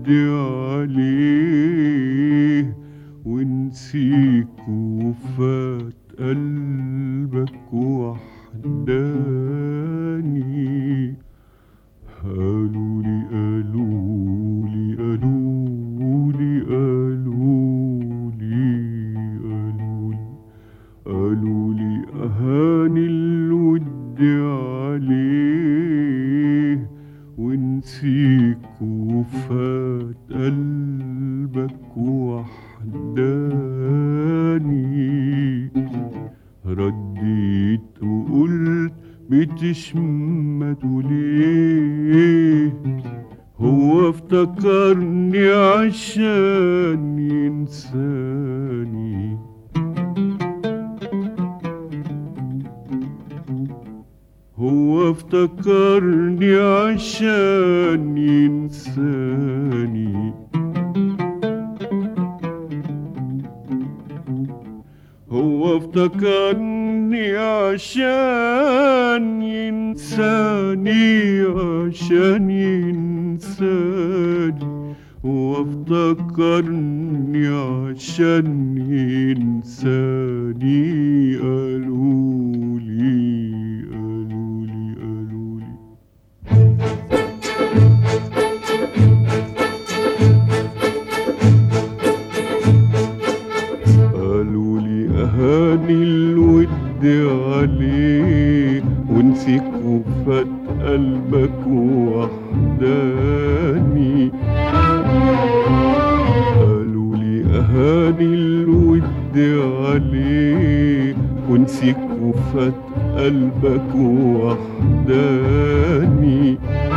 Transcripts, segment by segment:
عليه ونسيك وفات قلبك وحداني. قالولي قالولي قالولي قالولي قالولي قالولي أهاني الود عليه ونسيك وفات قلبك وحداني. رديت وقلت بتشمته ليه؟ هو افتكرني عشان ينساني. هو افتكرني عشان ينساني. هو افتكرني عشان ينساني، عشان ينساني. هو افتكرني عشان ينساني. قالولي قالولي قالولي قالولي أهاني الود عليه ونسيك وفات قلبك وحداني. قالولي أهاني الود عليه ونسيك وفات قلبك وحداني.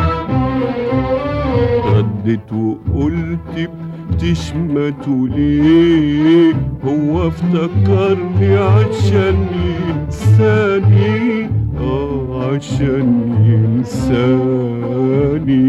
ردت وقلت بتشمته ليه؟ هو افتكرني عشان ينساني، عشان ينساني.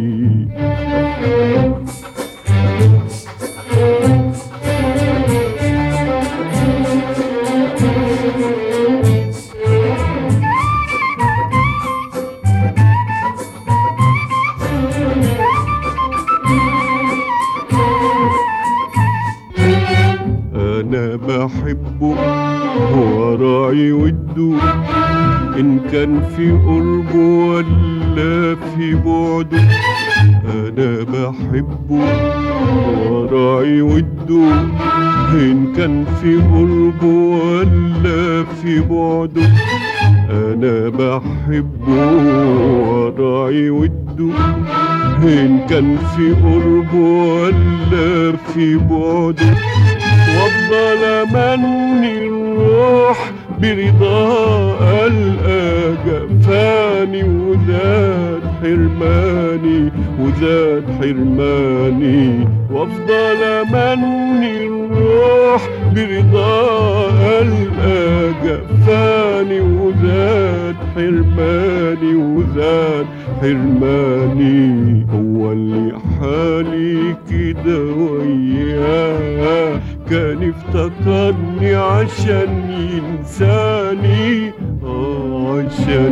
أنا بحبه وراعي وده، إن كان في قربه ولا في بعده. أنا بحبه وراعي وده، إن كان في قربه ولا في بعده. أنا بحبه وراعي وده، إن كان في قربه ولا في بعده. وافضل امني الروح برضا ألقى جفاني وزاد حرماني، وزاد حرماني. وافضل امني الروح برضا ألقى جفاني وزاد حرماني، وزاد حرماني. هو اللي حالي كده وياه كان افتكرني عشان ينساني، عشان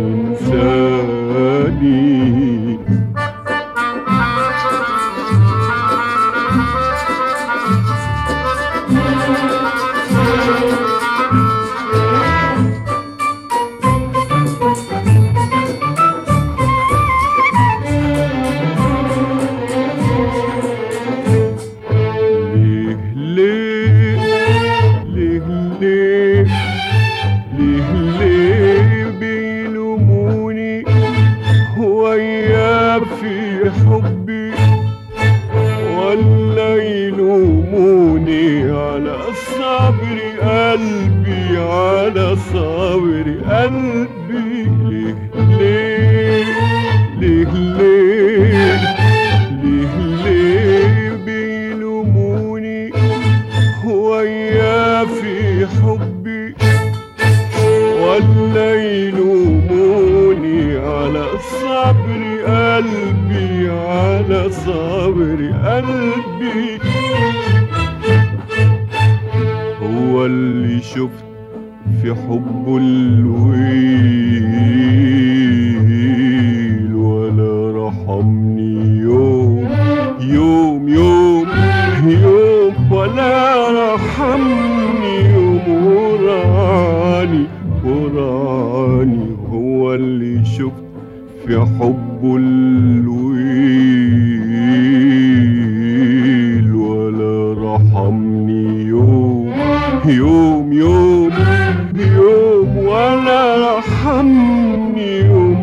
ينساني. ليه بيلوموني وياه في حبي، ولا يلوموني على صبر قلبي، على صبر قلبي. ليه ليه ليه ليه ليه بيلوموني وياه في حبي، ولا يلوموني على صبر قلبي، على صبر قلبي. هو اللي شفت في حبه الويل ولا رحمني يوم ولا رحمني يوم وراني هو اللي شفت في حبه الويل ولا رحمني يوم ولا رحمني يوم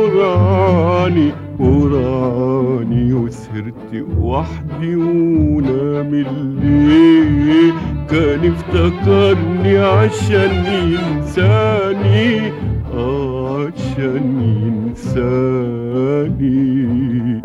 وراني وسهرت وحدي ونام الليل كان افتكرني عشان ينساني عشان ينساني.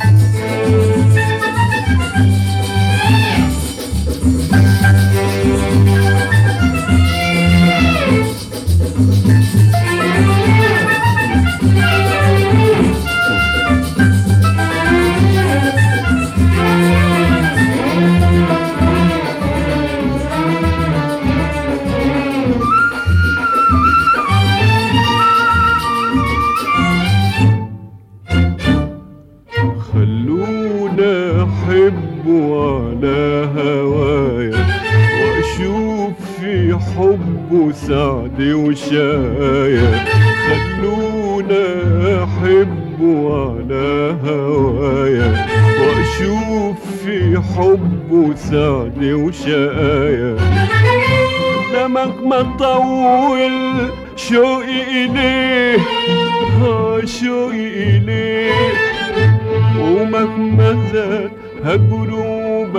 خلونا احبه على هوايا واشوف في حبه سعد وشايا. خلونا احبه على هوايا واشوف في حبه سعد وشايا. مهما طول شوقي إليه شوقي إليه ومهما زاد هجره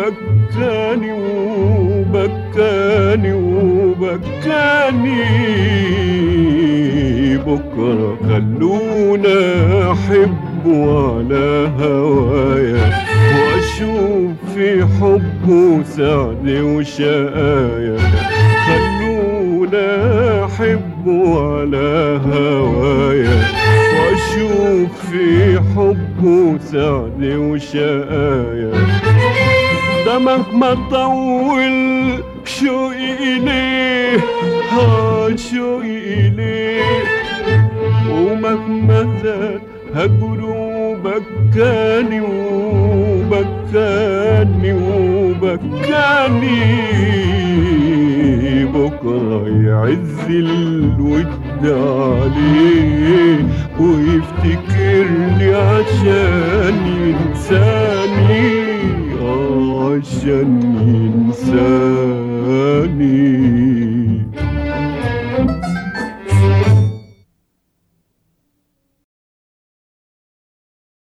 وبكاني بكرة. خلونا أحبه على هوايا وأشوف في حبه سعد وشقايا. خلونا أحبه على هوايا وأشوف في حبه سعد وشقايا. ده مهما طول شوقي إليه شوقي إليه ومهما زاد هجره بكاني بكرة يعز الود عليه ويفتكرني عشان ينساني عشان ينساني.